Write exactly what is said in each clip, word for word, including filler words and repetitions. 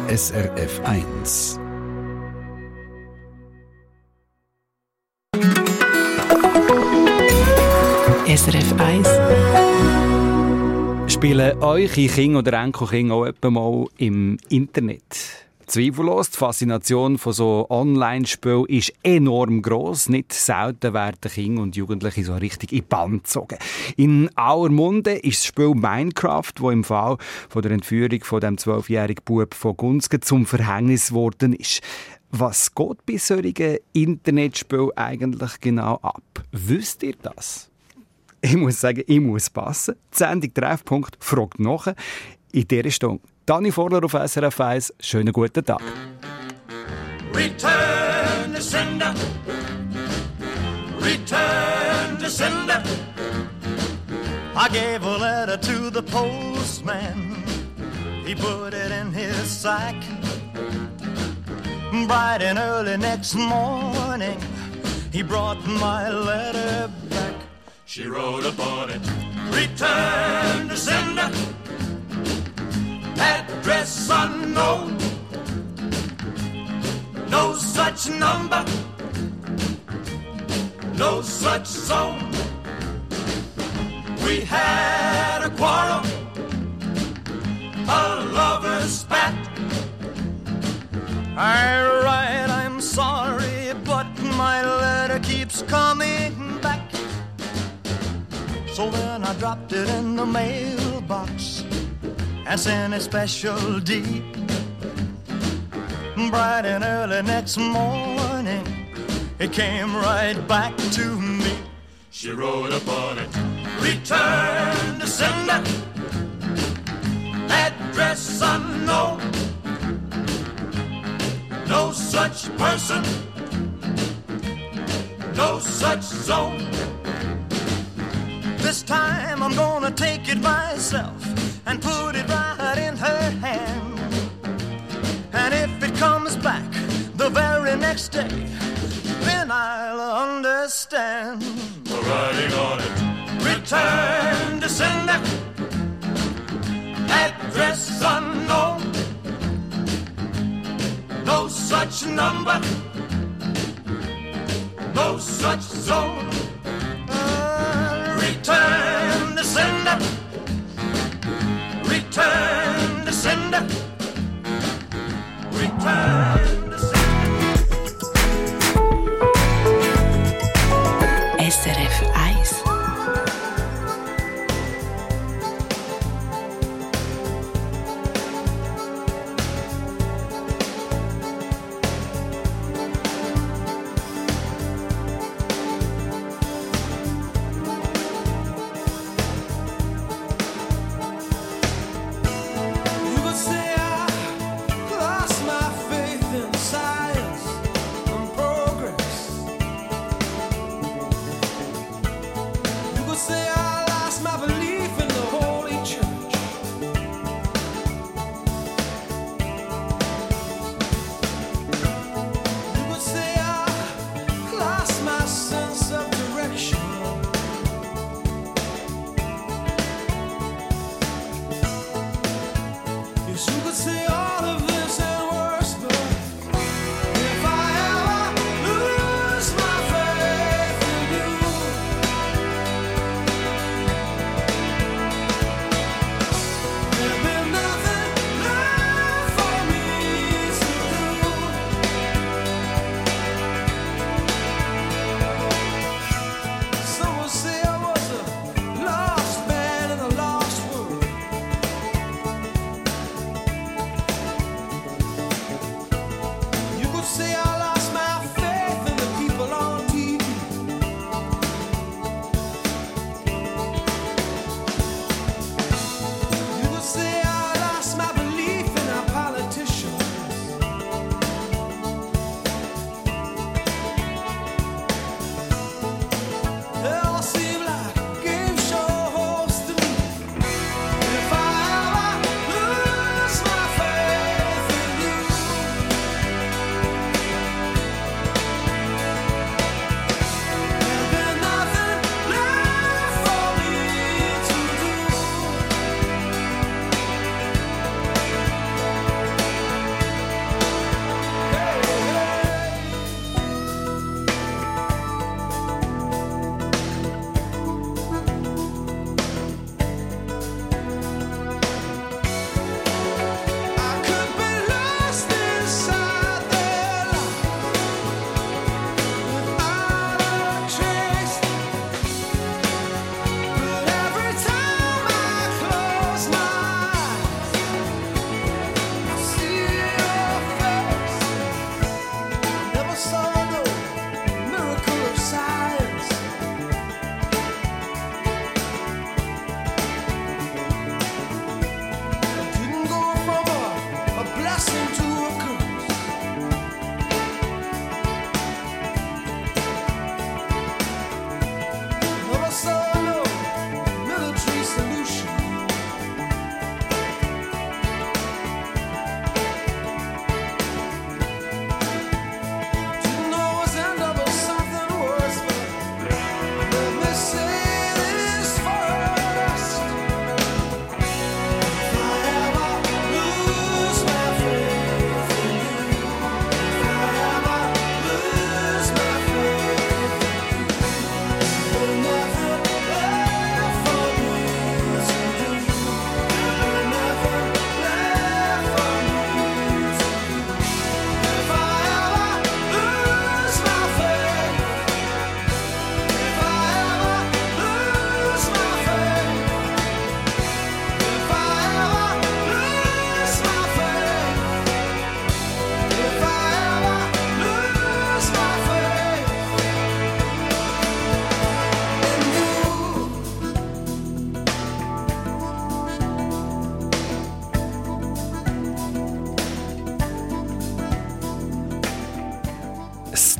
S R F eins. S R F eins. Spielen eure Kinder oder Enkelkinder auch etwa mal im Internet? Zweifellos, die Faszination von so Online-Spielen ist enorm gross. Nicht selten werden Kinder und Jugendliche so richtig in die Bann gezogen. In aller Munde ist das Spiel Minecraft, das im Fall von der Entführung von dem zwölfjährigen Bub von Gunzgen zum Verhängnis geworden ist. Was geht bei solchen Internetspielen eigentlich genau ab? Wisst ihr das? Ich muss sagen, ich muss passen. Die Sendung Treffpunkt fragt nach. In dieser Stunde Dani Vorler auf S R F eins. Schönen guten Tag. Return to sender. Return to sender. I gave a letter to the postman. He put it in his sack. Bright and early next morning, he brought my letter back. She wrote upon it, return to sender. Address unknown. No such number. No such zone. We had a quarrel, a lover's spat. I write, I'm sorry, but my letter keeps coming back. So then I dropped it in the mailbox and sent a special deed. Bright and early next morning, it came right back to me. She wrote upon it, return to sender. Address unknown. No such person. No such zone. This time I'm gonna take it myself and put it right in her hand. And if it comes back the very next day, then I'll understand. The writing on it, return to sender. Address unknown. No such number. No such zone. Return to sender. Return to sender. Return to sender. S R F eins.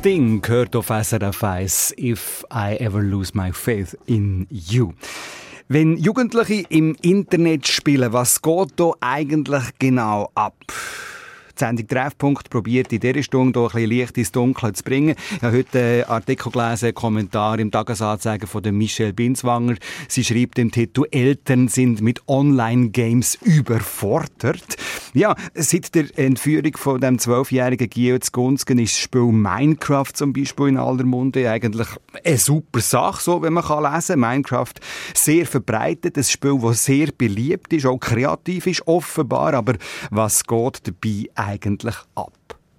Sting gehört auf S R F eins. If I ever lose my faith in you. Wenn Jugendliche im Internet spielen, was geht da eigentlich genau ab? Die Sendung Treffpunkt probiert in dieser Stunde ein bisschen Licht ins Dunkel zu bringen. Ich habe heute einen Artikel gelesen, einen Kommentar im Tagesanzeiger von der Michelle Binswanger. Sie schreibt im Titel «Eltern sind mit Online-Games überfordert». Ja, seit der Entführung von dem zwölfjährigen Gio Zgunzgen ist das Spiel Minecraft zum Beispiel in aller Munde eigentlich eine super Sache, so wenn man kann lesen. Minecraft sehr verbreitet, ein Spiel, das sehr beliebt ist, auch kreativ ist, offenbar. Aber was geht dabei eigentlich ab?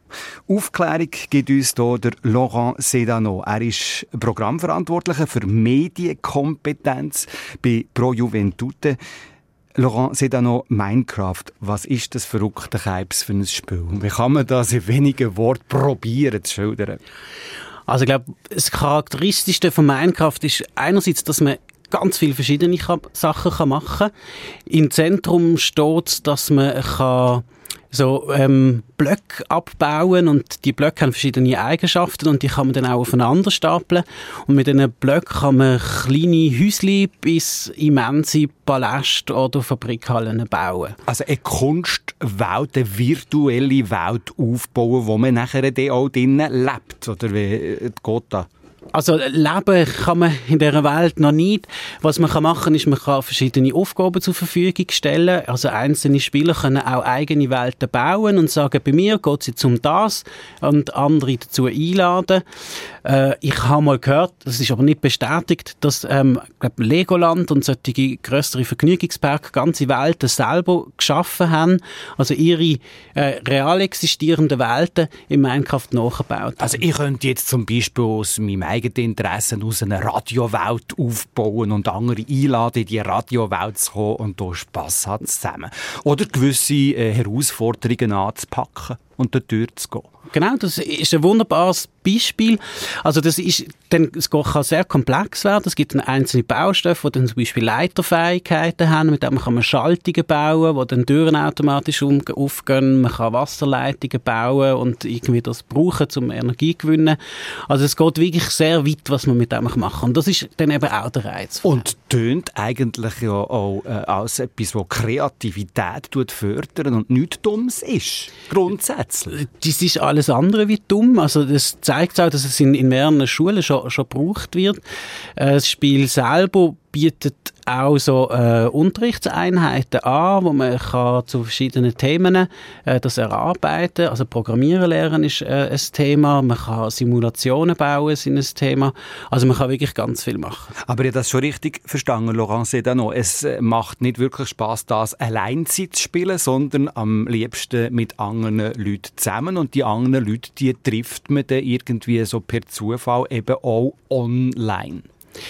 Aufklärung gibt uns hier der Laurent Sedano. Er ist Programmverantwortlicher für Medienkompetenz bei Pro Juventute. Laurent Sedano, Minecraft, was ist das verrückte Keips für ein Spiel? Wie kann man das in wenigen Worten probieren zu schildern? Also ich glaube, das Charakteristischste von Minecraft ist einerseits, dass man ganz viele verschiedene Sachen machen kann. Im Zentrum steht, dass man kann so ähm, Blöcke abbauen und die Blöcke haben verschiedene Eigenschaften und die kann man dann auch aufeinander stapeln und mit diesen Blöcken kann man kleine Häuschen bis immense Paläste oder Fabrikhallen bauen. Also eine Kunstwelt, eine virtuelle Welt aufbauen, wo man nachher dann auch drinnen lebt, oder wie geht das? Also leben kann man in dieser Welt noch nicht. Was man machen kann, ist, man kann verschiedene Aufgaben zur Verfügung stellen. Also einzelne Spieler können auch eigene Welten bauen und sagen, bei mir geht es jetzt um das und andere dazu einladen. Äh, ich habe mal gehört, das ist aber nicht bestätigt, dass ähm, glaub, Legoland und solche grössere Vergnügungsparks ganze Welten selber geschaffen haben, also ihre äh, real existierenden Welten in Minecraft nachgebaut haben. Also ich könnte jetzt zum Beispiel aus meinem eigenen Interessen aus einer Radiowelt aufbauen und andere einladen, in die Radiowelt zu kommen und hier Spass haben zusammen. Oder gewisse äh, Herausforderungen anzupacken und dort durchzugehen. Genau, das ist ein wunderbares Beispiel. Also das ist, dann, es kann sehr komplex werden. Es gibt einzelne Baustoffe, die dann zum Beispiel Leiterfähigkeiten haben, mit denen kann man Schaltungen bauen, die dann Türen automatisch aufgehen. Man kann Wasserleitungen bauen und irgendwie das brauchen, um Energie zu gewinnen. Also es geht wirklich sehr weit, was man mit dem machen kann. Und das ist dann eben auch der Reiz. Und tönt eigentlich ja auch äh, als etwas, das Kreativität fördert und nichts Dummes ist, grundsätzlich. Das ist alles andere wie dumm. Also das zeigt auch, dass es in, in mehreren Schulen schon, schon gebraucht wird. Äh, das Spiel selber bietet auch so äh, Unterrichtseinheiten an, wo man kann zu verschiedenen Themen äh, das erarbeiten. Also Programmieren lernen ist äh, ein Thema, man kann Simulationen bauen, sind ein Thema. Also man kann wirklich ganz viel machen. Aber ich habe das schon richtig verstanden, Laurent Sedano. Es macht nicht wirklich Spass, das allein zu spielen, sondern am liebsten mit anderen Leuten zusammen. Und die anderen Leute, die trifft man dann irgendwie so per Zufall eben auch online.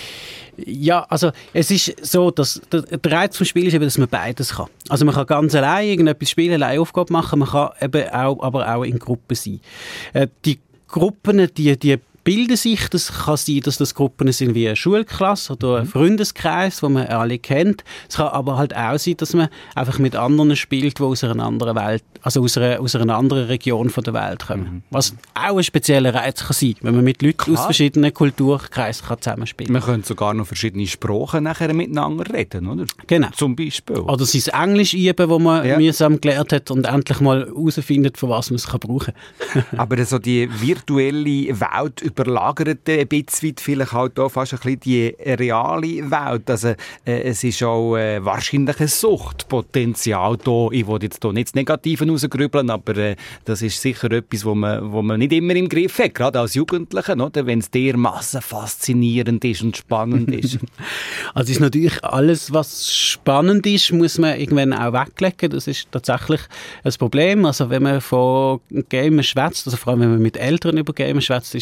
Ja, also es ist so, dass der, der Reiz vom Spiel ist eben, dass man beides kann. Also man kann ganz allein irgendetwas spielen, allein Aufgaben machen, man kann eben auch, aber auch in Gruppen sein. Äh, die Gruppen, die, die bilden sich, das kann sein, dass das Gruppen sind wie eine Schulklasse oder ein Freundeskreis, wo man alle kennt. Es kann aber halt auch sein, dass man einfach mit anderen spielt, die aus einer anderen Welt, also aus einer, aus einer anderen Region von der Welt kommen. Mhm. Was auch ein spezieller Reiz kann sein, wenn man mit Leuten Klar. aus verschiedenen Kulturkreisen kann zusammenspielen kann. Man könnte sogar noch verschiedene Sprachen nachher miteinander reden, oder? Genau. Zum Beispiel. Oder sein Englisch üben, das man ja. mühsam gelernt hat und endlich mal herausfindet, für was man es brauchen kann. Aber so die virtuelle Welt überlagert ein bisschen vielleicht halt auch fast ein bisschen die reale Welt. Also, äh, es ist auch äh, wahrscheinlich ein Suchtpotenzial da. Ich will jetzt hier nicht das Negative rausgrübeln, aber äh, das ist sicher etwas, wo man, wo man nicht immer im Griff hat, gerade als Jugendlichen, oder? Wenn es dermassen faszinierend ist und spannend ist. Also ist natürlich alles, was spannend ist, muss man irgendwann auch weglegen. Das ist tatsächlich ein Problem. Also wenn man von Gamen schwätzt, also vor allem wenn man mit Eltern über Gamen schwätzt, ist es ganz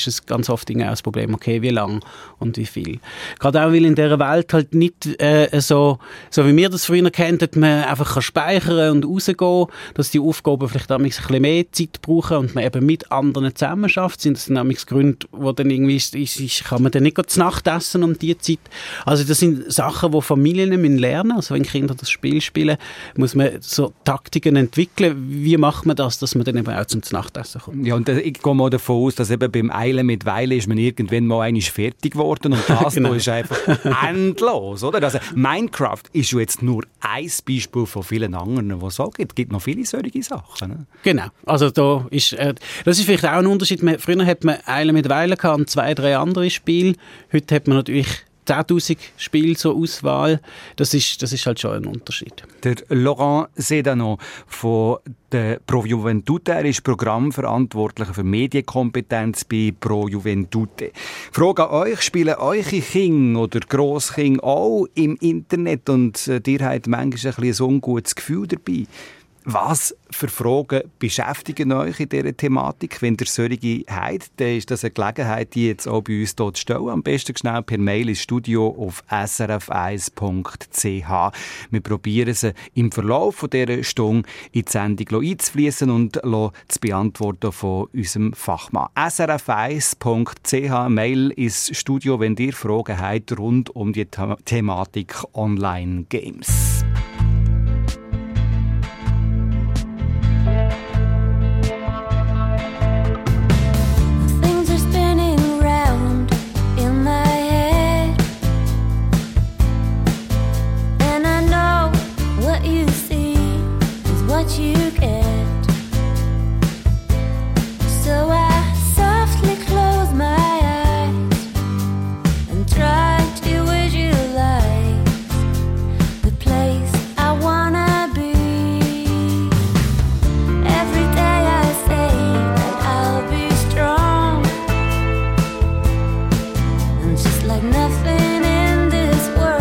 ganz oft auch das Problem, okay, wie lang und wie viel. Gerade auch, weil in dieser Welt halt nicht äh, so, so wie wir das früher kennt, dass man einfach kann speichern und rausgehen, dass die Aufgaben vielleicht ein bisschen mehr Zeit brauchen und man eben mit anderen zusammen schafft, sind das dann Gründe, wo dann irgendwie ist, ist, ist, kann man dann nicht zu Nacht essen um die Zeit. Also das sind Sachen, die Familien lernen müssen. Also wenn Kinder das Spiel spielen, muss man so Taktiken entwickeln. Wie macht man das, dass man dann eben auch zum Nachtessen kommt? Ja, und ich gehe mal davon aus, dass eben beim Eilen mit Weilen ist man irgendwann mal einmal fertig geworden und das genau. ist einfach endlos, oder? Also Minecraft ist ja jetzt nur ein Beispiel von vielen anderen, die es auch gibt. Es gibt noch viele solche Sachen. Ne? Genau. Also da ist, äh, das ist vielleicht auch ein Unterschied. Man, früher hat man Eilen mit Weilen gehabt und zwei, drei andere Spiele. Heute hat man natürlich zehntausend Spiele zur Auswahl. Das ist, das ist halt schon ein Unterschied. Der Laurent Sedano von der Pro Juventute, er ist Programmverantwortlicher für Medienkompetenz bei Pro Juventute. Frage an euch, spielen eure Kinder oder Grosskinder auch im Internet und äh, ihr habt manchmal ein, ein ungutes Gefühl dabei? Was für Fragen beschäftigen euch in dieser Thematik? Wenn ihr solche habt, dann ist das eine Gelegenheit, die jetzt auch bei uns hier zu stellen. Am besten schnell per Mail ins Studio auf s r f eins punkt c h. Wir probieren sie im Verlauf dieser Stunde in die Sendung einzufließen und zu beantworten von unserem Fachmann. s r f eins punkt c h, Mail ins Studio, wenn ihr Fragen habt rund um die Thematik Online-Games.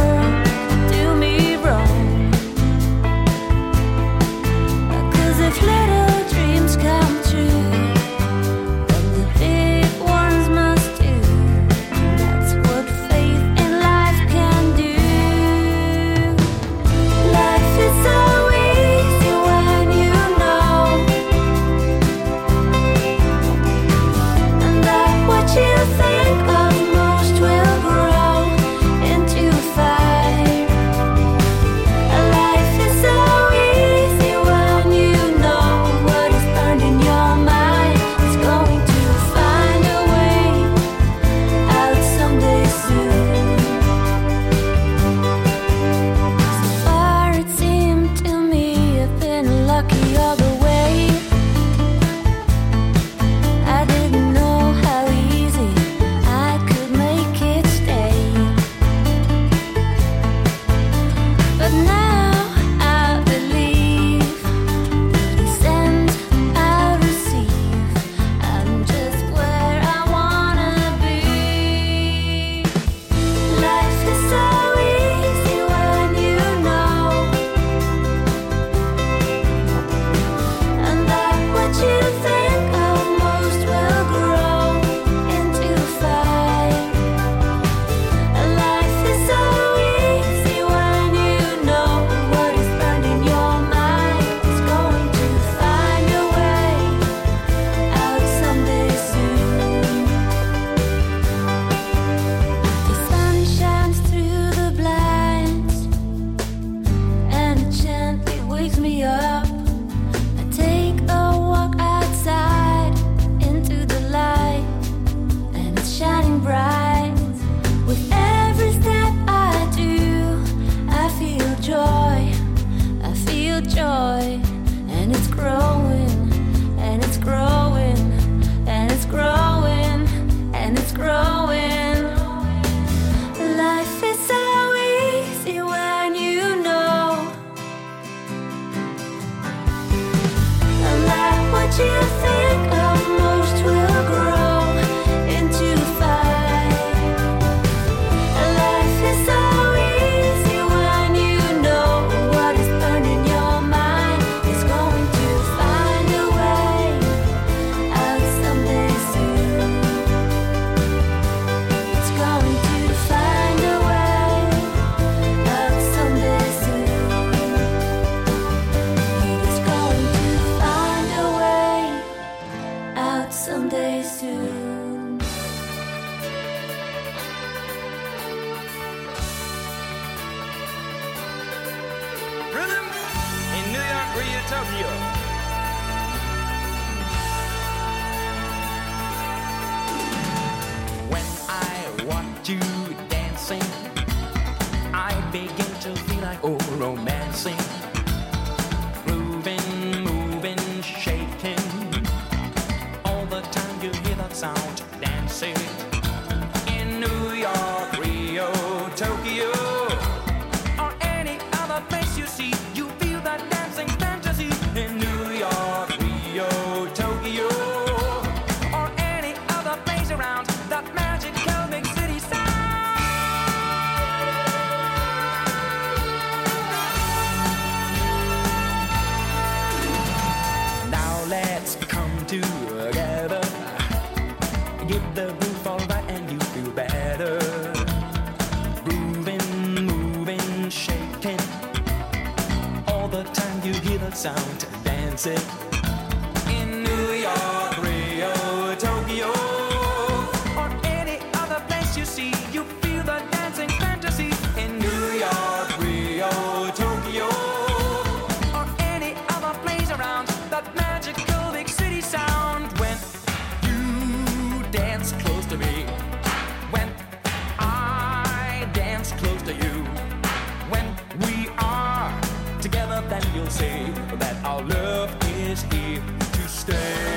If sound dancing in New York, Rio, Tokyo, or any other place you see. You feel the dancing fantasy in New York, Rio, Tokyo, or any other place around. That magical big city sound when you dance close to me, when I dance close to you, when we are together, then you'll see that our love is here to stay.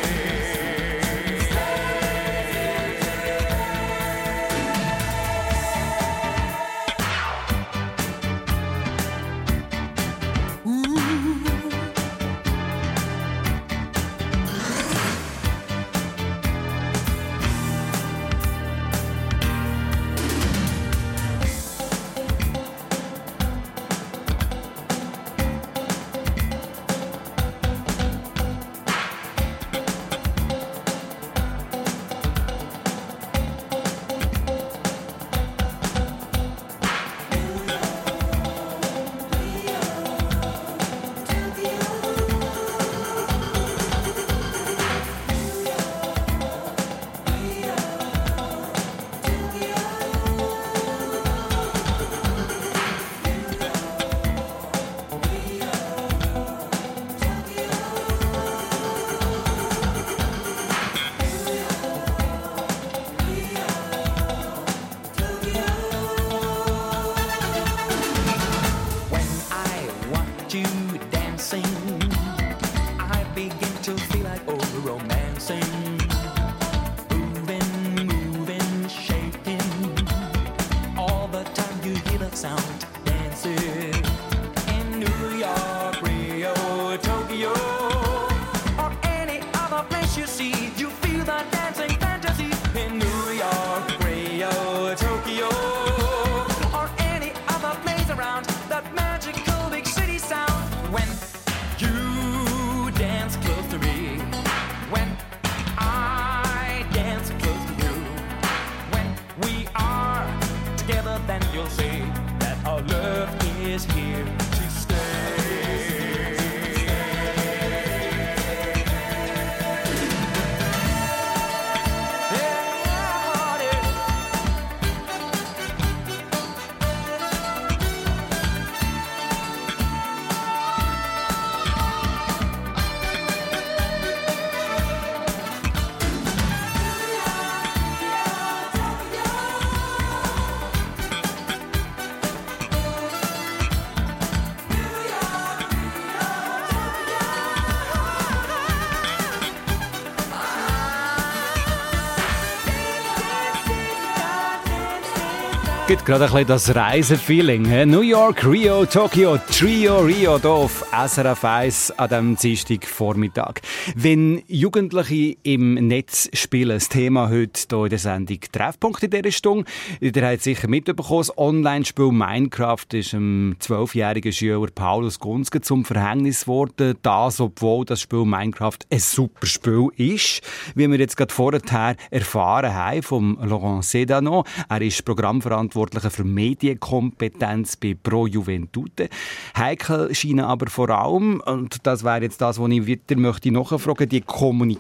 Gibt gerade ein bisschen das Reisefeeling. New York, Rio, Tokio, Trio Rio hier auf S R F eins an diesem Dienstagvormittag. Wenn Jugendliche im Netz spielen, das Thema heute hier in der Sendung Treffpunkt in dieser Stunde. Ihr habt sicher mitbekommen, das Online-Spiel Minecraft ist dem zwölfjährigen Schüler Paulus Gunzke zum Verhängnis geworden. Das, obwohl das Spiel Minecraft ein super Spiel ist. Wie wir jetzt gerade vorher erfahren haben vom Laurent Sedano. Er ist Programmverantwortlicher für Medienkompetenz bei Pro Juventute. Heikel scheinen aber vor allem, und das wäre jetzt das, was ich wieder möchte nachfragen, die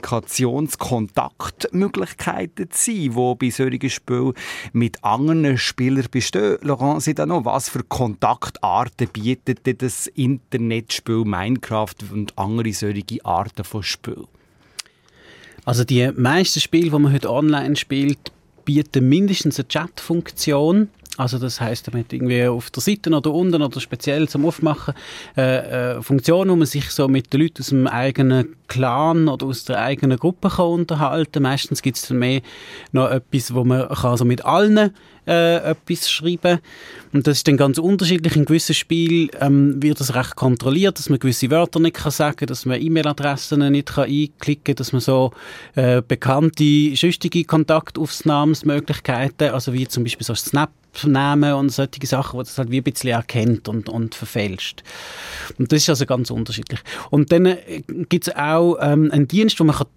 Kommunikationskontaktmöglichkeiten zu sein, die bei solchen Spielen mit anderen Spielern bestehen. Laurent Sedano, was für Kontaktarten bietet das Internetspiel Minecraft und andere solche Arten von Spielen? Also die meisten Spiele, die man heute online spielt, bieten mindestens eine Chat-Funktion. Also das heisst, man hat irgendwie auf der Seite oder unten oder speziell zum Aufmachen äh, äh, Funktion, wo man sich so mit den Leuten aus dem eigenen Clan oder aus der eigenen Gruppe kann unterhalten. Meistens gibt es dann mehr noch etwas, wo man kann also mit allen äh, etwas schreiben. Und das ist dann ganz unterschiedlich. In gewissen Spielen ähm, wird das recht kontrolliert, dass man gewisse Wörter nicht kann sagen, dass man E-Mail-Adressen nicht kann einklicken kann, dass man so äh, bekannte, schüchtige Kontaktaufnahmsmöglichkeiten, also wie zum Beispiel so Snap Namen und solche Sachen, die das halt wie ein bisschen erkennt und, und verfälscht. Und das ist also ganz unterschiedlich. Und dann äh, gibt es auch ähm, einen Dienst, wo man kann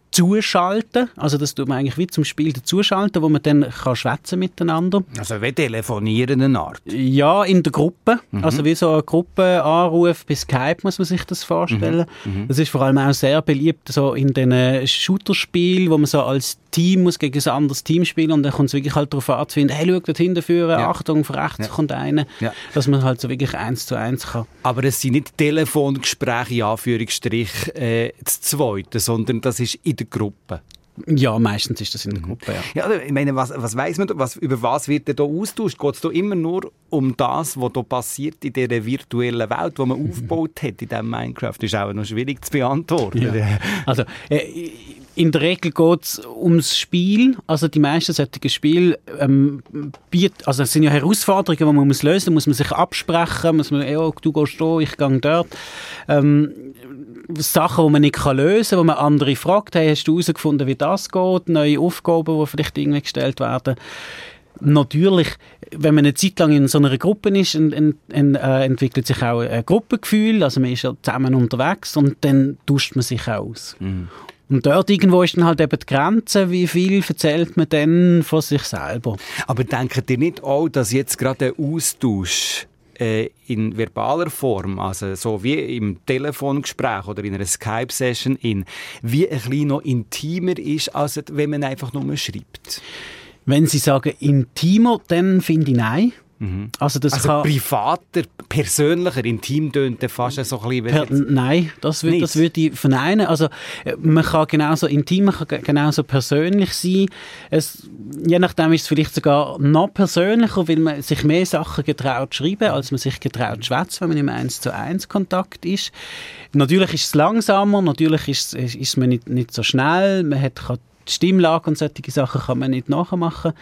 zuschalten. Also das tut man eigentlich wie zum Spiel dazuschalten, wo man dann kann schwätzen miteinander. Also wie telefonieren eine Art? Ja, in der Gruppe. Mhm. Also wie so ein Gruppenanruf bei Skype muss man sich das vorstellen. Mhm. Mhm. Das ist vor allem auch sehr beliebt so in den Shooter-Spielen, wo man so als Team muss gegen ein anderes Team spielen und dann kommt es wirklich halt darauf an, zu finden, hey, schau dort hinten führen, Ja. Achtung, von rechts Ja. kommt einer. Ja. Dass man halt so wirklich eins zu eins kann. Aber es sind nicht Telefongespräche, in Anführungsstrich, äh, das Zweite, sondern das ist in der Gruppe. Ja, meistens ist das in der Gruppe, ja. Ja, ich meine, was, was weiss man da, was, über was wird denn da austauscht? Geht es da immer nur um das, was da passiert in dieser virtuellen Welt, die man aufgebaut hat in diesem Minecraft? Das ist auch noch schwierig zu beantworten. Ja. Also, äh, in der Regel geht es ums Spiel. Also die meisten solchen Spiele ähm, bieten, also es sind ja Herausforderungen, die man muss lösen muss. Man muss sich absprechen, muss man, ja, du gehst da, ich gehe dort. Ähm, Sachen, die man nicht lösen kann, wo man andere fragt, hey, hast du herausgefunden, wie das geht? Neue Aufgaben, die vielleicht irgendwie gestellt werden. Natürlich, wenn man eine Zeit lang in so einer Gruppe ist, ent, ent, ent, äh, entwickelt sich auch ein Gruppengefühl, also man ist ja zusammen unterwegs und dann tauscht man sich auch aus. Mhm. Und dort irgendwo ist dann halt eben die Grenze, wie viel erzählt man dann von sich selber. Aber denkt ihr nicht auch, dass jetzt gerade der Austausch äh, in verbaler Form, also so wie im Telefongespräch oder in einer Skype-Session, in, wie ein bisschen noch intimer ist, als wenn man einfach nur schreibt? Wenn Sie sagen intimer, dann finde ich nein. Mhm. Also, das also kann privater, persönlicher, intim tönt fast so ein bisschen... Per, nein, das würde das würd ich verneinen. Also, man kann genauso intim, man kann genauso persönlich sein. Es, je nachdem ist es vielleicht sogar noch persönlicher, weil man sich mehr Sachen getraut schreiben, als man sich getraut schwätzen, wenn man im eins zu eins Kontakt ist. Natürlich ist es langsamer, natürlich ist, ist man nicht, nicht so schnell, man hat kann die Stimmlage und solche Sachen kann man nicht nachmachen.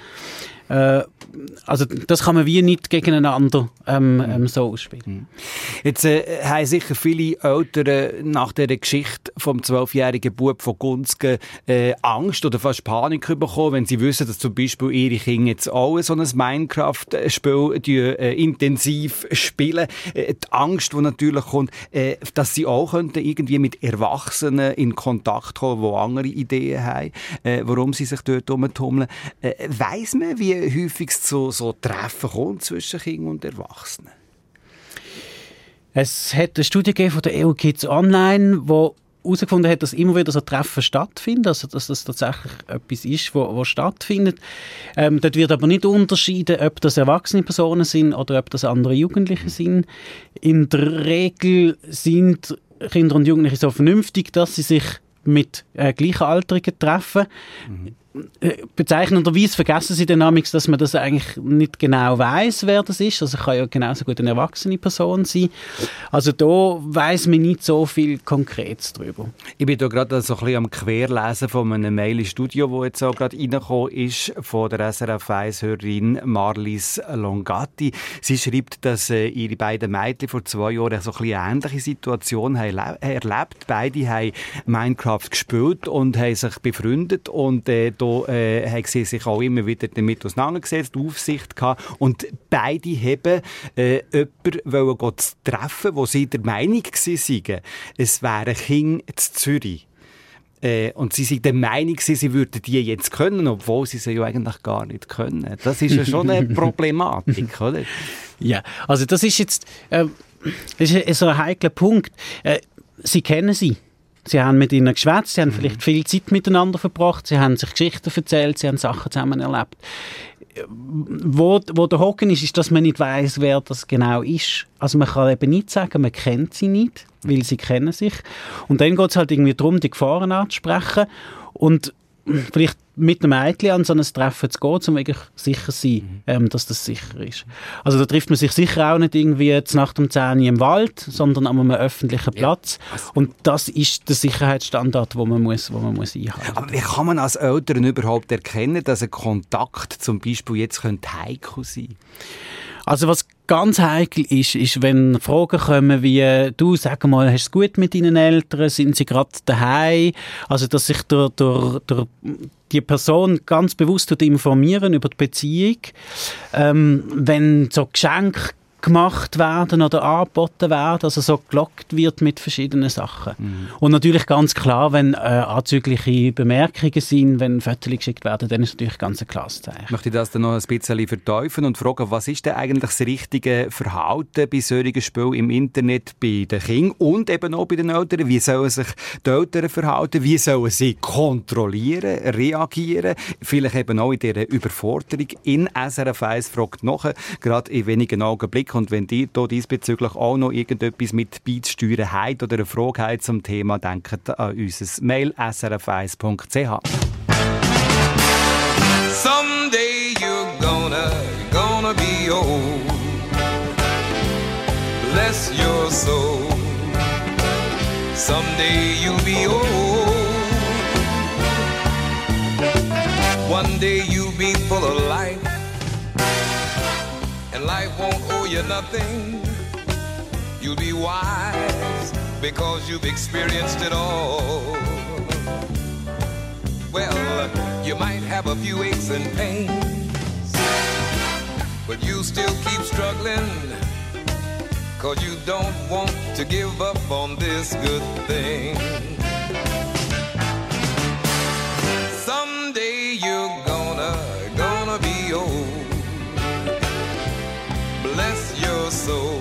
Äh, also das kann man wie nicht gegeneinander ähm, ähm, so ausspielen. Jetzt äh, haben sicher viele Eltern nach der Geschichte vom zwölfjährigen Bub von Gunzgen äh, Angst oder fast Panik bekommen, wenn sie wissen, dass zum Beispiel ihre Kinder jetzt auch so ein Minecraft-Spiel äh, intensiv spielen. Äh, die Angst, die natürlich kommt, äh, dass sie auch könnten irgendwie mit Erwachsenen in Kontakt kommen, die andere Ideen haben, äh, warum sie sich dort rumtummeln. Äh, weiss man, wie häufig es zu so Treffen kommt zwischen Kindern und Erwachsenen? Es hat eine Studie gegeben von der E U Kids Online, die herausgefunden hat, dass immer wieder so Treffen stattfinden, also dass das tatsächlich etwas ist, wo, wo stattfindet. Ähm, dort wird aber nicht unterschieden, ob das erwachsene Personen sind oder ob das andere Jugendliche sind. In der Regel sind Kinder und Jugendliche so vernünftig, dass sie sich mit äh, Gleichaltrigen treffen. Mhm. Bezeichnenderweise vergessen sie dann manchmal, dass man das eigentlich nicht genau weiss, wer das ist. Also kann ja genauso gut eine erwachsene Person sein. Also da weiss man nicht so viel Konkretes darüber. Ich bin da gerade so ein bisschen am Querlesen von einem Mail ins Studio, das jetzt auch gerade reingekommen ist, von der S R F eins-Hörerin Marlies Longatti. Sie schreibt, dass äh, ihre beiden Mädchen vor zwei Jahren so ein bisschen eine ähnliche Situation haben erlebt. Beide haben Minecraft gespielt und haben sich befreundet und äh, da äh, haben sie sich auch immer wieder damit auseinandergesetzt, Aufsicht gehabt. Und beide haben äh, jemanden zu treffen, wo sie der Meinung waren, es wäre ein Kind in Zürich. Äh, und sie sind der Meinung, sie würden die jetzt können, obwohl sie sie ja eigentlich gar nicht können. Das ist ja schon eine Problematik, oder? Ja, also das ist jetzt äh, das ist so ein heikler Punkt. Äh, sie kennen sie. Sie haben mit ihnen geschwätzt, sie haben vielleicht viel Zeit miteinander verbracht, sie haben sich Geschichten erzählt, sie haben Sachen zusammen erlebt. Wo, wo der Haken ist, ist, dass man nicht weiss, wer das genau ist. Also man kann eben nicht sagen, man kennt sie nicht, weil sie kennen sich. Und dann geht es halt irgendwie darum, die Gefahren anzusprechen und vielleicht mit einem Mädchen an so ein Treffen zu gehen, um wirklich sicher zu sein, ähm, dass das sicher ist. Also da trifft man sich sicher auch nicht irgendwie Nacht um zehn Uhr im Wald, sondern an einem öffentlichen Platz. Ja. Und das ist der Sicherheitsstandard, den man muss, wo man muss einhalten muss. Aber wie kann man als Eltern überhaupt erkennen, dass ein Kontakt zum Beispiel jetzt heikel sein könnte? Also was ganz heikel ist, ist, wenn Fragen kommen wie, du, sag mal, hast du es gut mit deinen Eltern, sind sie gerade daheim? Also dass sich der, der, der, die Person ganz bewusst informieren über die Beziehung. Ähm, wenn so Geschenke gemacht werden oder angeboten werden, also so gelockt wird mit verschiedenen Sachen. Mhm. Und natürlich ganz klar, wenn äh, anzügliche Bemerkungen sind, wenn Fotos geschickt werden, dann ist natürlich ganz ein klares Zeichen. Ich möchte das dann noch ein bisschen vertiefen und fragen, was ist denn eigentlich das richtige Verhalten bei solchen Spielen im Internet bei den Kindern und eben auch bei den Eltern? Wie sollen sich die Eltern verhalten? Wie sollen sie kontrollieren, reagieren? Vielleicht eben auch in dieser Überforderung. In S R F eins fragt nachher, gerade in wenigen Augenblicken. Und wenn ihr hier diesbezüglich auch noch irgendetwas mit beizusteuern habt oder eine Frage habt zum Thema, denkt an unser Mail s r f eins punkt c h. Someday you're gonna, gonna be old. Bless your soul. Someday you'll be old. One day you'll be full of life, and life won't owe you nothing. You'll be wise because you've experienced it all. Well, you might have a few aches and pains, but you still keep struggling, cause you don't want to give up on this good thing. Someday you're gonna, gonna be old. Bless your soul.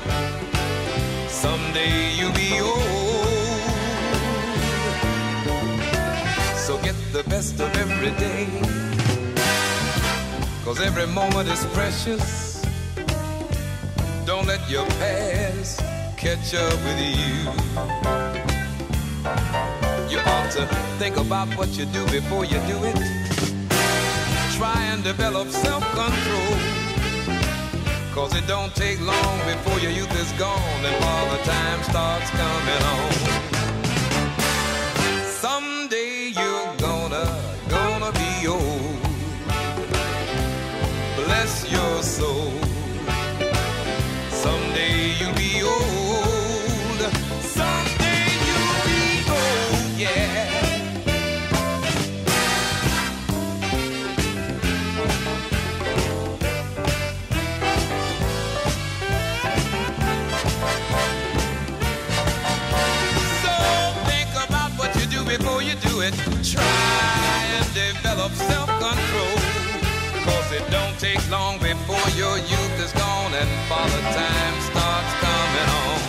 Someday you'll be old. So get the best of every day, cause every moment is precious. Don't let your past catch up with you. You ought to think about what you do before you do it. Try and develop self-control, cause it don't take long before your youth is gone and all the time starts coming on. Someday you're gonna, gonna be old. Bless your soul. Someday you'll be old. Someday you'll be old, yeah. Before you do it, try and develop self-control, cause it don't take long before your youth is gone and father time starts coming on.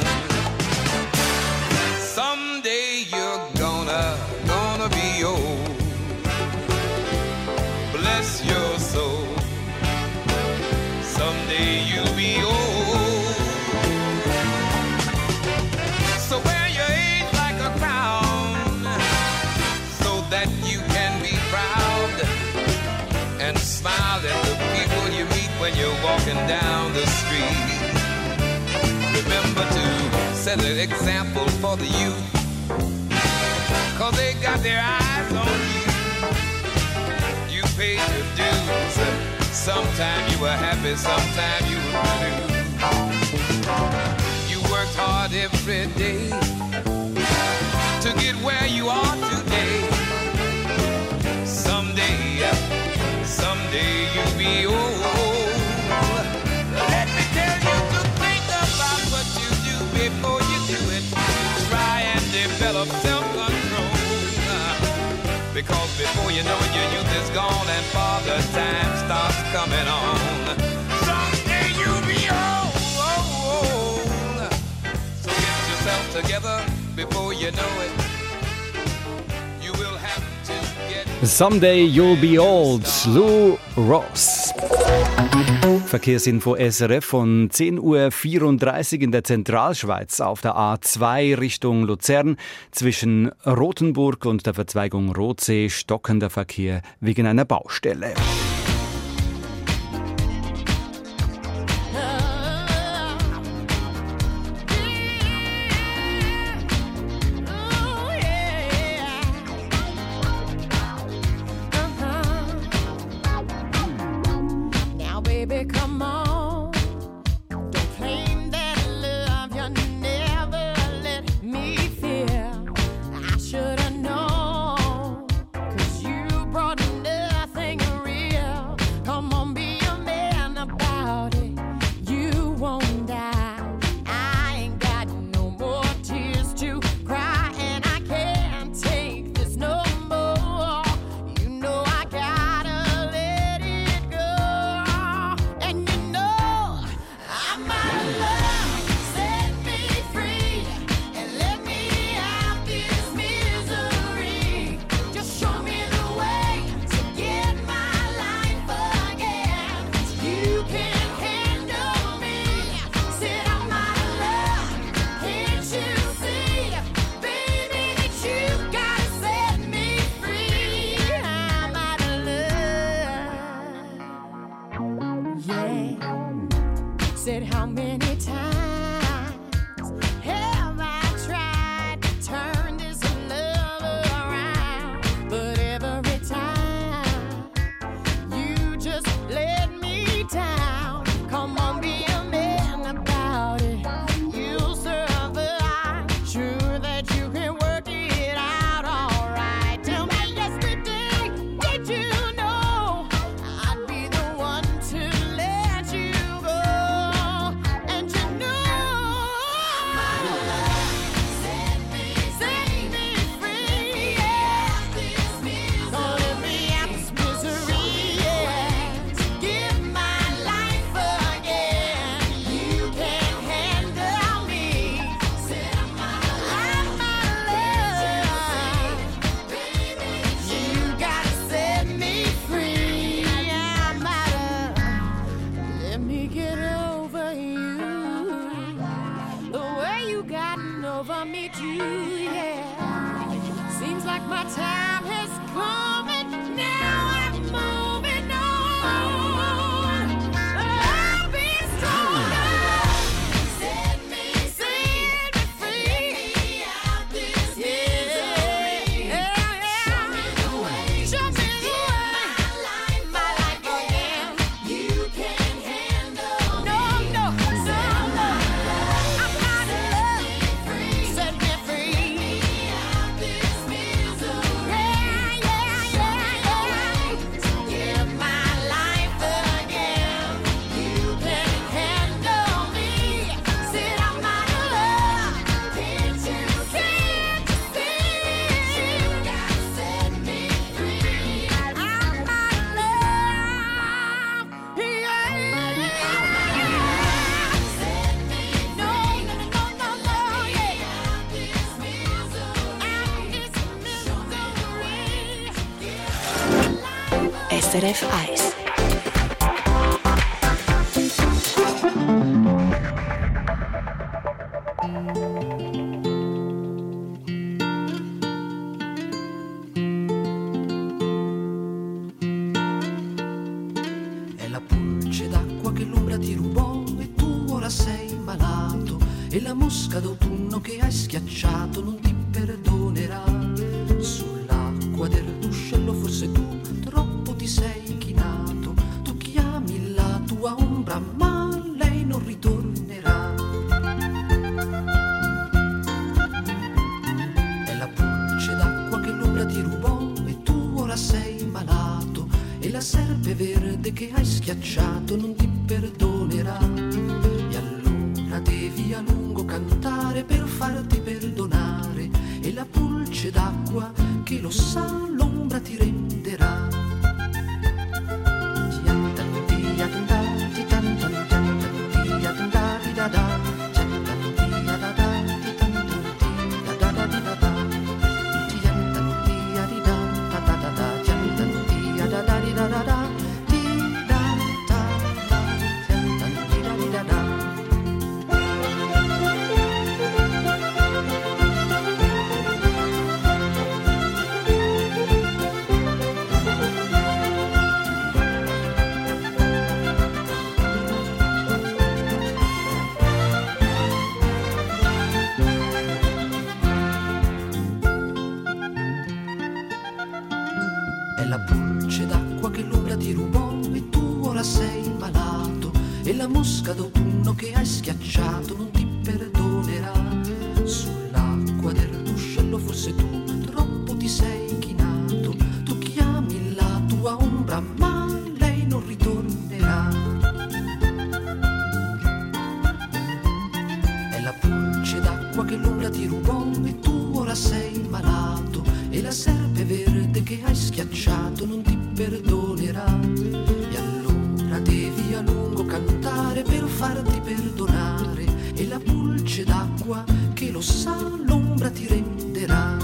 Someday you're gonna, gonna be old. Bless your soul. Someday you'll be old. So wear your age like a crown, that you can be proud and smile at the people you meet when you're walking down the street. Remember to set an example for the youth, cause they got their eyes on you. You paid your dues. Sometime you were happy, sometime you were blue. You worked hard every day to get where you are today. Someday, someday you'll be old. Let me tell you to think about what you do before you do it. Try and develop self-control, because before you know it, your youth is gone and father time starts coming on. Someday you'll be old. So get yourself together before you know it. You will have to get... Someday You'll Be Old, Lou Ross. Verkehrsinfo S R F von zehn Uhr vierunddreißig in der Zentralschweiz auf der A zwei Richtung Luzern. Zwischen Rothenburg und der Verzweigung Rotsee stockender Verkehr wegen einer Baustelle. Should've known, 'cause you brought nothing real. How many times have I tried to turn this love around? But every time you just let me down. Come on, be a man about it. You'll survive. Sure that you can work it out all right. Tell me yesterday, did you know I'd be the one to let you go? And you know, set me, set me free, yeah. Don't let me out this misery, yeah. Give my life again. You can't handle me. I'm out of love, baby. You gotta set me free. I'm out of. Let me get over you. The way you gotten over me too, yeah. Seems like my time has come and now I'm moving on. I'll be stronger. Set me, set me free. Out this misery. Yeah, yeah. Show me the way. Show me the way. My life again. You can't handle. No, no, no, no. I'm out of love. Set me free. Out this misery. Yeah, yeah, yeah, yeah. Give my life again. You can't handle me. Said I'm out of love. Can't you see? You gotta set me free. I'm out of love. Yeah, yeah. Set me free. No, no, no, no, no, yeah. Out this misery. Out this misery. Give my life. S R F eins. È la pulce d'acqua che l'ombra ti rubò e tu ora sei malato. E la mosca d'autunno che hai schiacciato non ti perdonerà. Sull'acqua del ruscello forse tu troppo ti sei chinato. Tu chiami la tua ombra ma lei non ritornerà. È la pulce d'acqua che l'ombra ti rubò e tu ora sei malato. E la serpe verde che hai schiacciato non ti perdonerà. E allora devi a lungo cantare per farti perdonare. E la pulce d'acqua che lo sa l'ombra ti renderà. È la pulce d'acqua che l'ombra ti rubò e tu ora sei malato. E la mosca d'autunno che hai schiacciato non ti perdonerà. Sull'acqua del ruscello forse tu troppo ti sei chinato. Tu chiami la tua ombra ma lei non ritornerà. È la pulce d'acqua che l'ombra ti rubò e tu ora sei malato. E la serpe verde che hai schiacciato non ti perdonerà. E allora devi a lungo cantare per farti perdonare. E la pulce d'acqua che lo sa l'ombra ti renderà.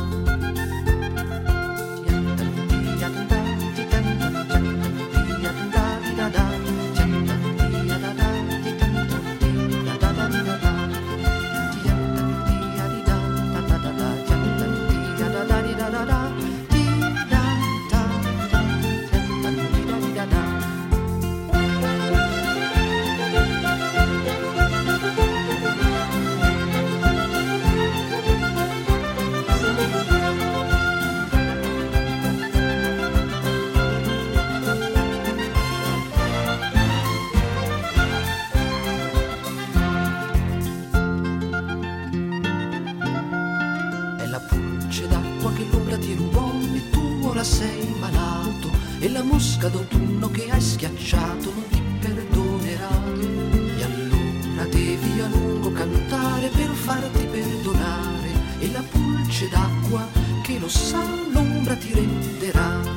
ora sei malato e la mosca d'autunno che hai schiacciato non ti perdonerà. E allora devi a lungo cantare per farti perdonare, e la pulce d'acqua che lo sa l'ombra ti renderà.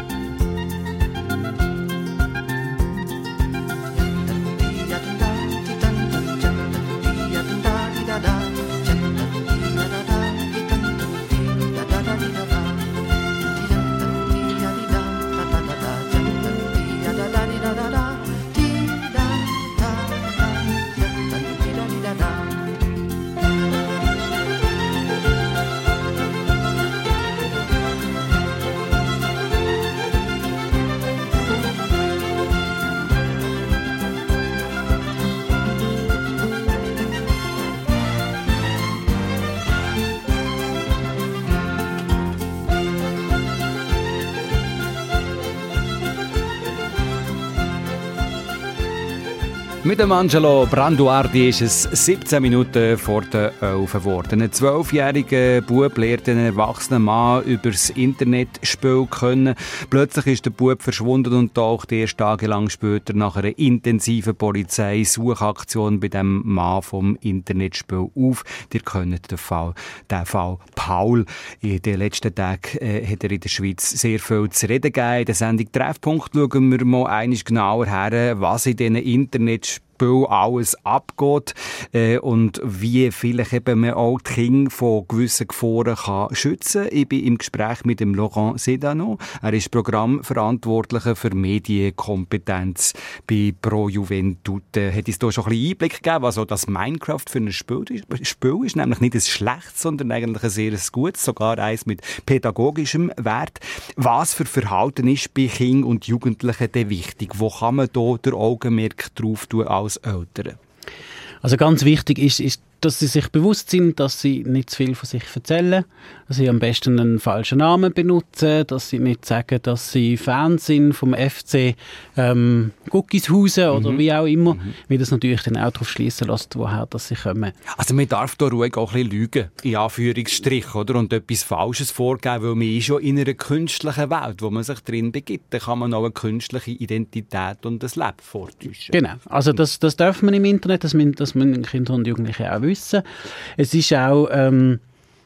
Mit dem Angelo Branduardi ist es siebzehn Minuten vor der elf geworden. Ein zwölfjähriger Bub lernt einen erwachsenen Mann über das Internetspiel kennen. Plötzlich ist der Bub verschwunden und taucht erst tagelang später nach einer intensiven Polizei-Suchaktion bei dem Mann vom Internetspiel auf. Ihr kennt den Fall, den Fall Paul. In den letzten Tagen äh, hat er in der Schweiz sehr viel zu reden gegeben. In der Sendung Treffpunkt schauen wir mal einmal genauer her, was in diesen Internetspielen alles abgeht äh, und wie vielleicht eben man auch die Kinder von gewissen Gefahren kann schützen kann. Ich bin im Gespräch mit dem Laurent Sedano. Er ist Programmverantwortlicher für Medienkompetenz bei Pro Juventute. Hat uns da schon ein bisschen Einblick gegeben, was auch das Minecraft für ein Spiel ist. Spiel ist nämlich nicht ein schlechtes, sondern eigentlich ein sehr gutes, sogar eins mit pädagogischem Wert. Was für Verhalten ist bei Kindern und Jugendlichen denn wichtig? Wo kann man da den Augenmerk drauf tun als Eltern? Also ganz wichtig ist, ist, dass sie sich bewusst sind, dass sie nicht zu viel von sich erzählen, dass sie am besten einen falschen Namen benutzen, dass sie nicht sagen, dass sie Fans sind vom F C ähm, Guckishausen oder Mhm. wie auch immer, Mhm. weil das natürlich dann auch darauf schliessen lässt, woher dass sie kommen. Also man darf da ruhig auch ein bisschen lügen, in Anführungsstrichen, oder? Und etwas Falsches vorgeben, weil man ist ja in einer künstlichen Welt, wo man sich drin begibt. Da kann man auch eine künstliche Identität und das Leben vortäuschen. Genau, also das, das darf man im Internet, das müssen, das müssen Kinder und Jugendliche auch wissen. Es ist auch, ähm,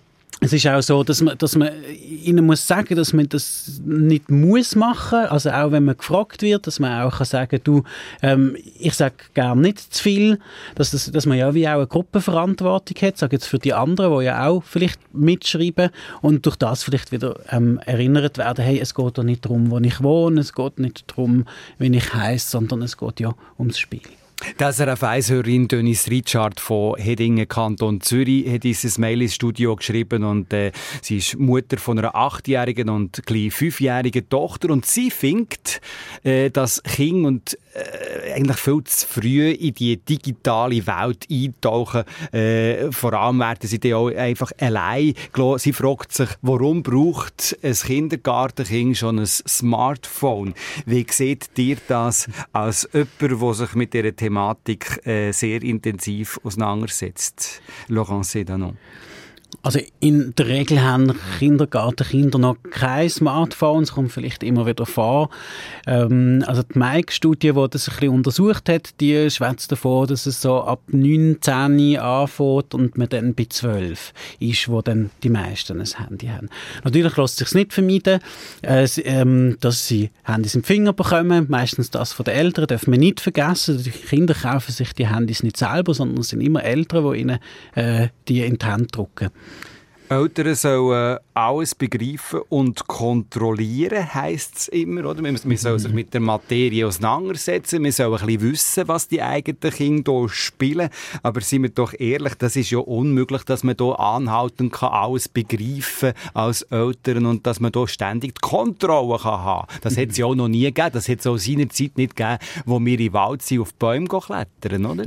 es ist auch so, dass man, dass man ihnen muss sagen, dass man das nicht muss machen, also auch wenn man gefragt wird, dass man auch kann sagen, du, ähm, ich sage gerne nicht zu viel, dass, das, dass man ja wie auch eine Gruppenverantwortung hat, sage jetzt für die anderen, die ja auch vielleicht mitschreiben und durch das vielleicht wieder ähm, erinnert werden, hey, es geht doch nicht darum, wo ich wohne, es geht nicht darum, wie ich heisse, sondern es geht ja ums Spiel. Die S R F eins-Hörerin Denise Richard von Hedingen, Kanton Zürich, hat uns ein Mail ins Studio geschrieben und äh, sie ist Mutter von einer achtjährigen und gleich fünfjährigen Tochter und sie findet, äh, dass Kinder und äh, eigentlich viel zu früh in die digitale Welt eintauchen. Äh, vor allem werden sie dann auch einfach allein gelassen. Sie fragt sich, warum braucht ein Kindergartenkind schon ein Smartphone? Wie seht ihr das als jemand, der sich mit dieser Thematik äh, sehr intensiv auseinandersetzt? Laurent Sedano. Also in der Regel haben Kindergartenkinder noch kein Smartphone, es kommt vielleicht immer wieder vor. Ähm, also die Mike-Studie, die das ein bisschen untersucht hat, die schwätzt davon, dass es so ab neun, zehn anfängt und man dann bei zwölf ist, wo dann die meisten ein Handy haben. Natürlich lässt es sich nicht vermeiden, äh, ähm, dass sie Handys im Finger bekommen, meistens das von den Eltern, darf man nicht vergessen. Die Kinder kaufen sich die Handys nicht selber, sondern es sind immer Eltern, die ihnen äh, die in die Hand drücken. Eltern sollen alles begreifen und kontrollieren, heisst es immer. Oder? Man, man soll sich mit der Materie auseinandersetzen, man soll ein bisschen wissen, was die eigenen Kinder hier spielen. Aber seien wir doch ehrlich, das ist ja unmöglich, dass man hier anhalten kann, alles begreifen als Eltern und dass man hier ständig die Kontrolle kann haben. Das hat es ja auch noch nie gegeben. Das hat es auch seinerzeit nicht gegeben, wo wir im Wald sind, auf Bäume klettern, oder?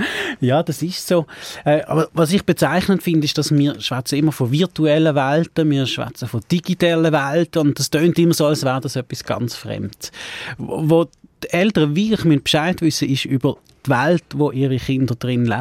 Ja, das ist so. Äh, aber was ich bezeichnend finde, ist, dass wir schwätzen immer von virtuellen Welten, wir schwätzen von digitalen Welten und das tönt immer so, als wäre das etwas ganz Fremdes. Wo die Eltern wirklich Bescheid wissen, ist über die Welt, wo ihre Kinder drin leben.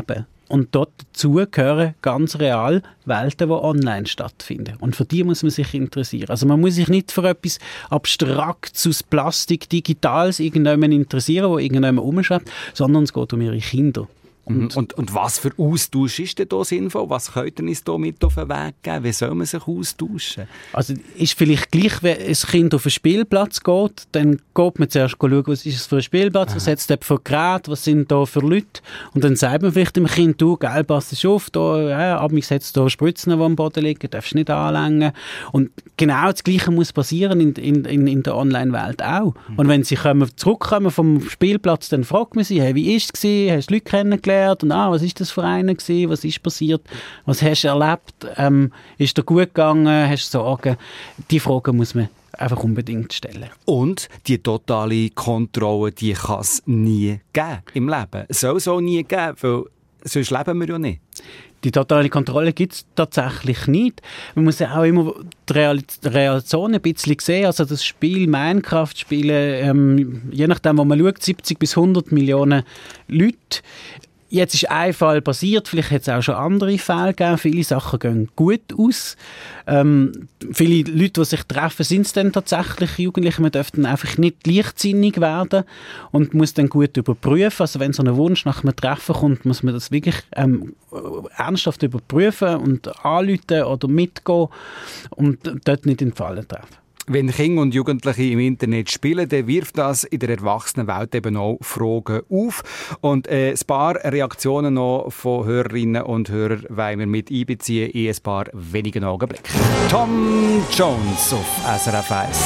Und dort dazu gehören ganz real Welten, die online stattfinden. Und für die muss man sich interessieren. Also man muss sich nicht für etwas Abstraktes aus Plastik, Digitales irgendjemand interessieren, wo irgendjemand rumschreibt, sondern es geht um ihre Kinder. Und, und, und was für Austausch ist denn da sinnvoll? Was könnt ihr uns da mit auf den Weg geben? Wie soll man sich austauschen? Also ist vielleicht gleich, wenn ein Kind auf einen Spielplatz geht, dann geht man zuerst schauen, was ist es für ein Spielplatz, was hat es dort für Geräte, was sind da für Leute. Und dann sagt man vielleicht dem Kind, du, gell, pass auf, da, ja, aber ich setze da Spritzen, die am Boden liegen, darfst du nicht anlängen. Und genau das Gleiche muss passieren in, in, in, in der Online-Welt auch. Mhm. Und wenn sie kommen, zurückkommen vom Spielplatz, dann fragt man sie, hey, wie war es gewesen? Hast du Leute kennengelernt? Und ah, was ist das für einer gewesen? Was ist passiert? Was hast du erlebt? Ähm, ist dir gut gegangen? Hast du Sorgen? Die Fragen muss man einfach unbedingt stellen. Und die totale Kontrolle, die kann es nie geben im Leben. Es soll es auch nie geben, weil sonst leben wir ja nicht. Die totale Kontrolle gibt es tatsächlich nicht. Man muss ja auch immer die Reaktion ein bisschen sehen. Also das Spiel Minecraft spielen, ähm, je nachdem, wo man schaut, siebzig bis hundert Millionen Leute. Jetzt ist ein Fall passiert, vielleicht hat es auch schon andere Fälle gegeben. Viele Sachen gehen gut aus. Ähm, viele Leute, die sich treffen, sind es dann tatsächlich Jugendliche. Man darf dann einfach nicht leichtsinnig werden und muss dann gut überprüfen. Also wenn so ein Wunsch nach einem Treffen kommt, muss man das wirklich ähm, ernsthaft überprüfen und anrufen oder mitgehen und dort nicht in die Falle treffen. Wenn Kinder und Jugendliche im Internet spielen, dann wirft das in der Erwachsenenwelt eben auch Fragen auf. Und äh, ein paar Reaktionen noch von Hörerinnen und Hörern wollen wir mit einbeziehen in ein paar wenigen Augenblicken. Tom Jones auf S R F eins.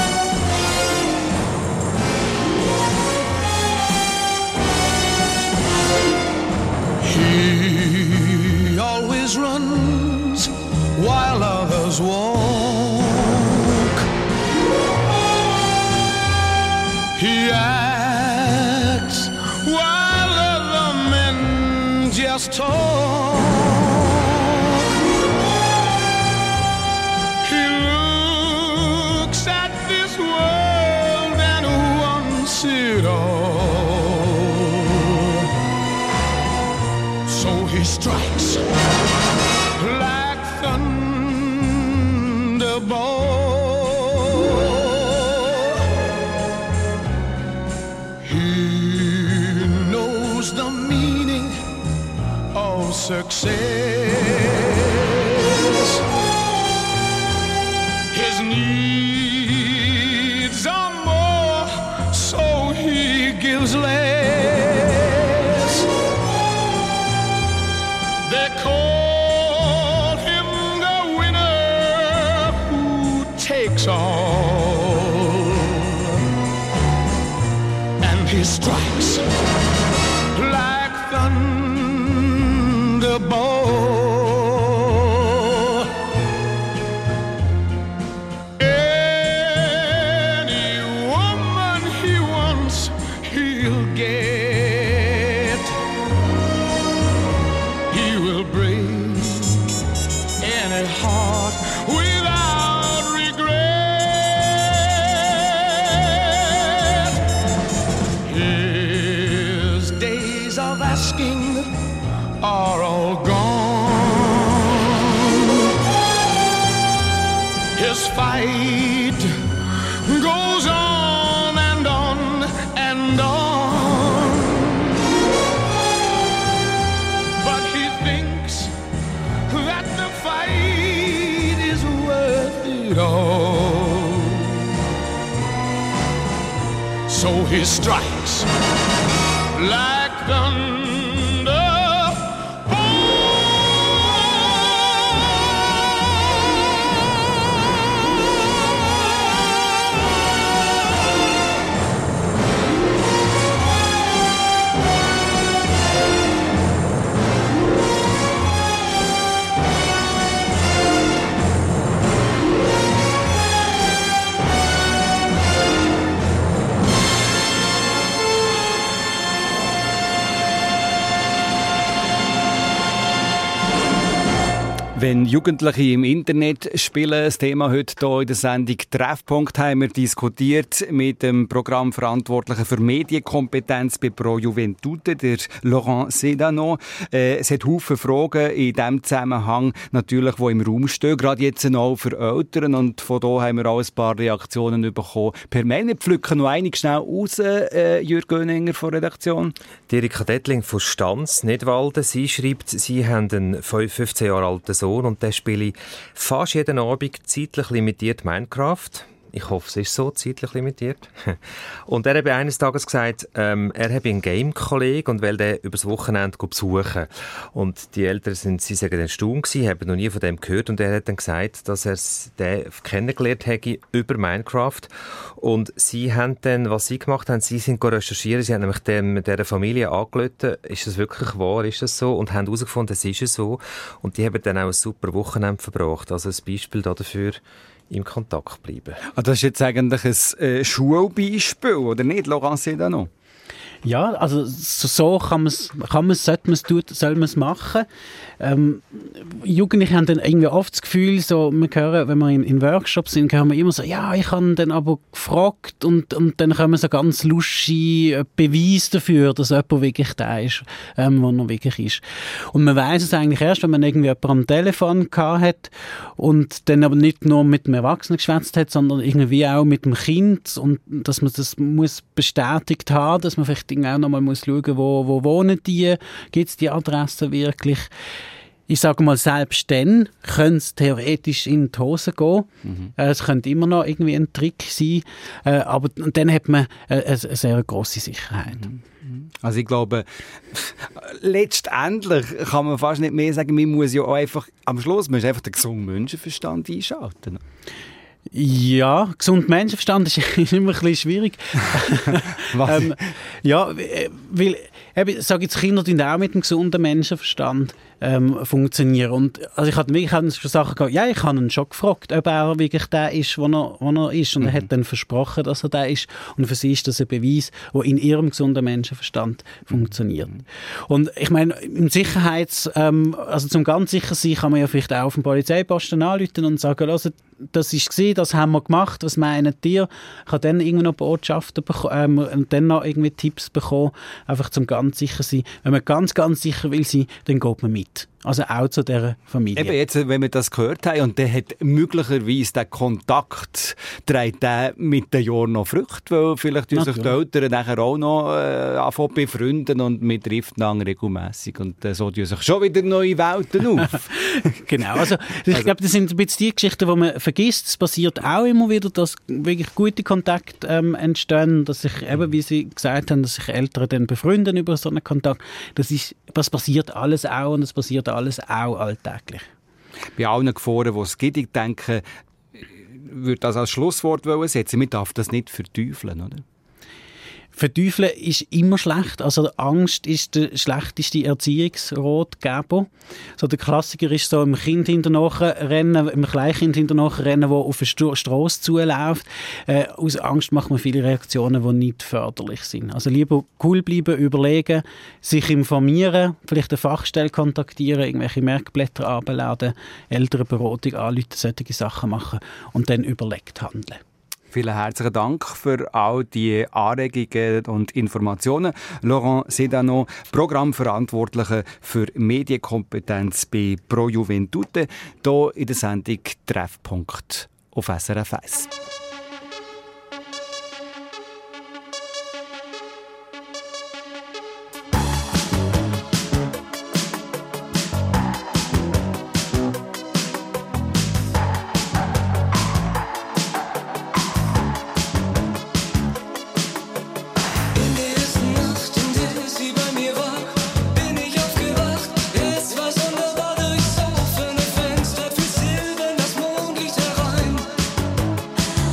He always runs while others walk. He acts while other men just talk. He looks at this world and wants it all. So he strikes like thunderbolt. Success. His needs are more, so he gives less. They call him the winner who takes all, and he strikes like thunder. Ball. Any woman he wants, he'll get. He will break any heart without regret. His days of asking are all gone. His fight goes on and on and on. But he thinks that the fight is worth it all. So he strikes like thunder. Wenn Jugendliche im Internet spielen, das Thema heute hier in der Sendung Treffpunkt, haben wir diskutiert mit dem Programmverantwortlichen für Medienkompetenz bei Pro Juventute, der Laurent Sedano. Äh, es hat viele Fragen in diesem Zusammenhang, natürlich, die im Raum stehen, gerade jetzt auch für Eltern. Und von da haben wir auch ein paar Reaktionen bekommen. Per Mail, wir pflücken noch einige schnell raus, äh, Jürg Göninger von der Redaktion. Die Erika Dettling von Stanz, Nidwalden, sie schreibt, sie haben einen fünfzehn Jahre alten Sohn und der spiele fast jeden Abend zeitlich limitiert Minecraft. Ich hoffe, es ist so, zeitlich limitiert. Und er hat eines Tages gesagt, ähm, er habe einen Game-Kollegen und will den übers Wochenende besuchen. Und die Eltern sind, sie sagen, erstaunt gewesen, haben noch nie von dem gehört. Und er hat dann gesagt, dass er den kennengelernt hätte über Minecraft. Und sie haben dann, was sie gemacht haben, sie sind recherchieren, sie haben nämlich dem, dieser Familie angerufen, ist das wirklich wahr, ist das so? Und haben herausgefunden, es ist so. Und die haben dann auch ein super Wochenende verbracht. Also ein Beispiel dafür, im Kontakt bleiben. Ah, das ist jetzt eigentlich ein äh, Schulbeispiel, oder nicht, Laurent Sedano? Ja, also so kann man es, kann man's, sollte man es tun, soll man es machen. Ähm, Jugendliche haben dann irgendwie oft das Gefühl, so, wir hören, wenn wir in, in Workshops sind, hören wir immer so, ja, ich habe dann aber gefragt und, und dann kommen so ganz lustige Beweise dafür, dass jemand wirklich da ist, ähm, wo er wirklich ist. Und man weiss es eigentlich erst, wenn man irgendwie jemanden am Telefon gehabt hat und dann aber nicht nur mit dem Erwachsenen geschwätzt hat, sondern irgendwie auch mit dem Kind und dass man das muss bestätigt haben, dass man vielleicht auch noch mal muss schauen, wo, wo wohnen die, gibt es die Adresse wirklich. Ich sage mal, selbst dann könnte es theoretisch in die Hose gehen. Mhm. Es könnte immer noch irgendwie ein Trick sein, äh, aber dann hat man eine, eine sehr grosse Sicherheit. Mhm. Also ich glaube, letztendlich kann man fast nicht mehr sagen, man muss ja auch einfach, am Schluss muss einfach den gesunden Menschenverstand einschalten. Ja, gesund Menschenverstand ist, ist immer ein bisschen schwierig. ähm, ja, weil, eben, sage jetzt, Kinder tun auch mit dem gesunden Menschenverstand ähm, funktionieren. Und, also ich hatte wirklich schon Sachen gehabt, ja, ich habe ihn schon gefragt, ob er wirklich der ist, wo er, wo er ist. Und mhm. er hat dann versprochen, dass er der ist. Und für sie ist das ein Beweis, der in ihrem gesunden Menschenverstand funktioniert. Mhm. Und ich meine, im Sicherheits-, ähm, also zum ganz sicher sein, kann man ja vielleicht auch auf den Polizeiposten anrufen und sagen, hört, das ist gesehen, das haben wir gemacht, was meinen ihr? Ich habe dann irgendwie noch Botschaften bekommen, ähm, und dann noch irgendwie Tipps bekommen, einfach zum ganz sicher sein. Wenn man ganz, ganz sicher will sein, dann geht man mit. Also auch zu dieser Familie. Eben jetzt, wenn wir das gehört haben und der hat möglicherweise den Kontakt, trägt der mit den Jahren noch Früchte, weil vielleicht tun sich die Eltern nachher auch noch äh, anfangen befreunden und man trifft ihn regelmässig und äh, so tun sich schon wieder neue Welten auf. Genau, also ich also, glaube, das sind ein bisschen die Geschichten, die man vergisst. Es passiert auch immer wieder, dass wirklich gute Kontakte ähm, entstehen, dass sich eben, wie Sie gesagt haben, dass sich Eltern dann befreunden über so einen Kontakt. Das, ist, das passiert alles auch und es passiert alles auch alltäglich. Bei allen Gefahren, die es gibt, ich denke, würde das als Schlusswort setzen. Man darf das nicht verteufeln, oder? Verteufeln ist immer schlecht. Also Angst ist der schlechteste Erziehungsratgeber. So der Klassiker ist so, im Kind hinterher rennen, im Kleinkind hinterher rennen, das auf eine Strasse zuläuft. Äh, aus Angst macht man viele Reaktionen, die nicht förderlich sind. Also lieber cool bleiben, überlegen, sich informieren, vielleicht eine Fachstelle kontaktieren, irgendwelche Merkblätter abladen, Elternberatung anrufen, solche Sachen machen und dann überlegt handeln. Vielen herzlichen Dank für all die Anregungen und Informationen. Laurent Sedano, Programmverantwortlicher für Medienkompetenz bei Pro Juventute, hier in der Sendung Treffpunkt auf S R F eins. Fenster für Silber, das Mondlicht herein.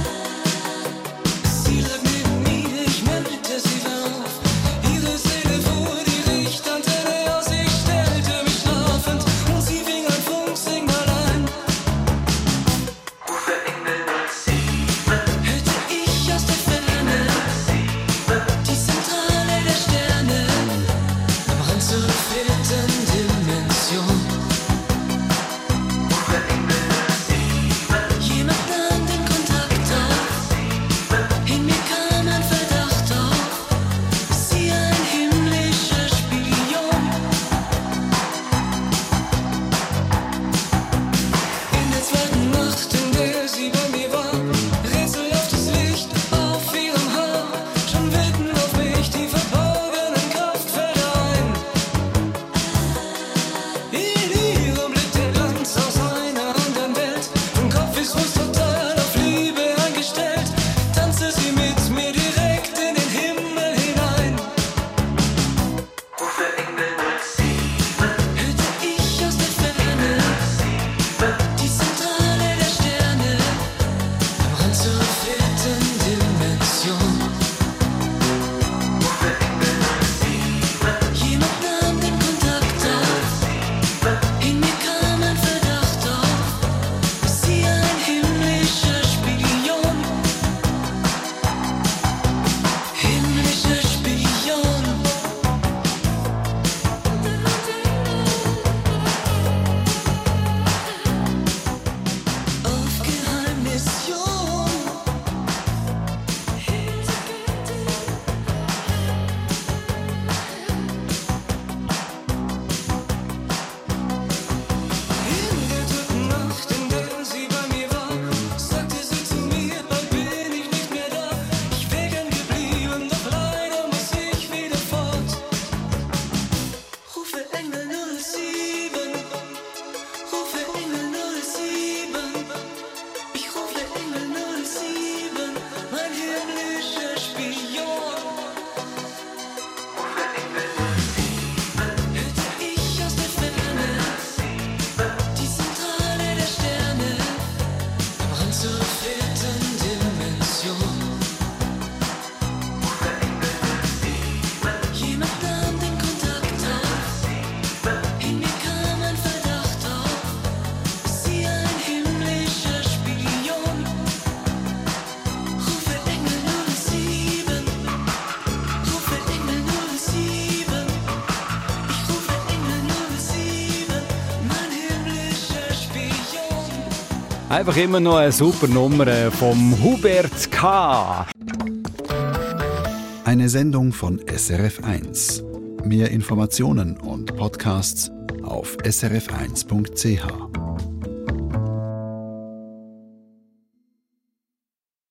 Einfach immer noch eine super Nummer vom Hubert K. Eine Sendung von S R F eins. Mehr Informationen und Podcasts auf s r f eins punkt c h.